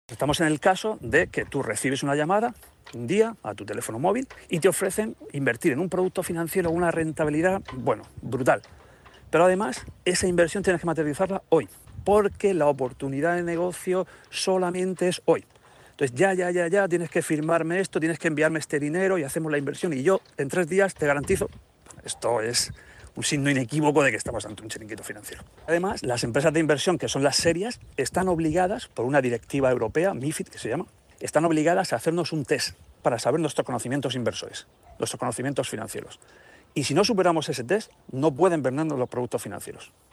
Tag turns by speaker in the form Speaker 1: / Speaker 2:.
Speaker 1: Estamos en el caso de que tú recibes una llamada un día a tu teléfono móvil y te ofrecen invertir en un producto financiero una rentabilidad, bueno, brutal. Pero además, esa inversión tienes que materializarla hoy, porque la oportunidad de negocio solamente es hoy. Entonces ya, tienes que firmarme esto, tienes que enviarme este dinero y hacemos la inversión y yo en 3 días te garantizo, esto es un signo inequívoco de que estamos ante un chiringuito financiero. Además, las empresas de inversión, que son las serias, están obligadas, por una directiva europea, MiFID que se llama, están obligadas a hacernos un test para saber nuestros conocimientos inversores, nuestros conocimientos financieros. Y si no superamos ese test, no pueden vendernos los productos financieros.